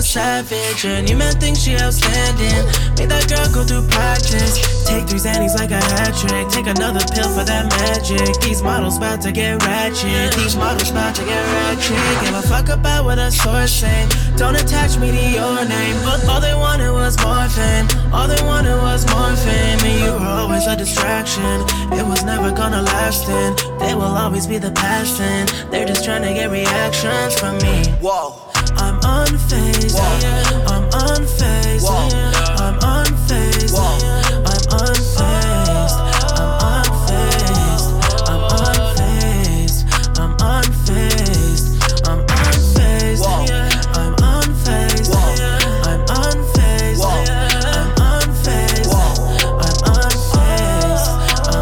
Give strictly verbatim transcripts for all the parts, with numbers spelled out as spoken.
savage, and you man think she outstanding. Make that girl go through practice. Take three Xannies like a hat trick. Take another pill for that magic. These models about to get ratchet. These models about to get ratchet. Give a fuck about what a source say. Don't attach me to your name. But all they wanted was more fame. All they wanted was more fame. And you were always a distraction. It was never gonna last, and they will always be the past, and they're just trying to get reactions from me. Whoa. I'm unfazed, yeah. I'm unfazed, yeah. I'm unfazed, yeah. I'm unfazed, I'm unfazed, I'm unfazed, I'm unfazed, I'm unfazed, yeah. I'm unfazed, yeah. I'm unfazed, yeah. I'm unfazed, I'm unfazed,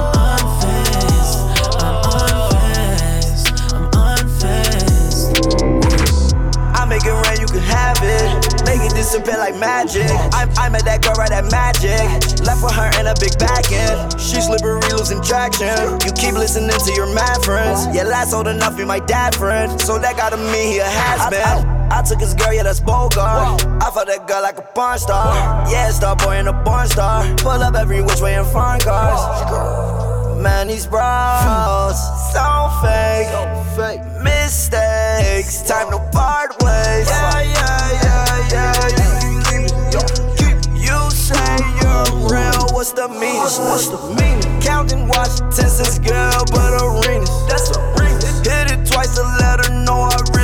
I'm unfazed, I'm unfazed, I'm unfazed. Make it rain, you can have it. Make it disappear like magic. I, I met that girl right at Magic. Left with her in a big back end. She slippery, losing traction. You keep listening to your mad friends. Yeah, last old enough, be my dad friend. So that gotta mean he a has-been. I, I, I took his girl, yeah, that's Bogart. I felt that girl like a porn star. Yeah, star boy and a porn star. Pull up every which way in foreign cars. Man, these bros so fake. Mistakes, time to part ways. Yeah, yeah, yeah, yeah, yeah. You say you're real, what's the meaning? What's the meaning? Counting Washington says girl, but arenas. That's arenas. Hit it twice to let her know I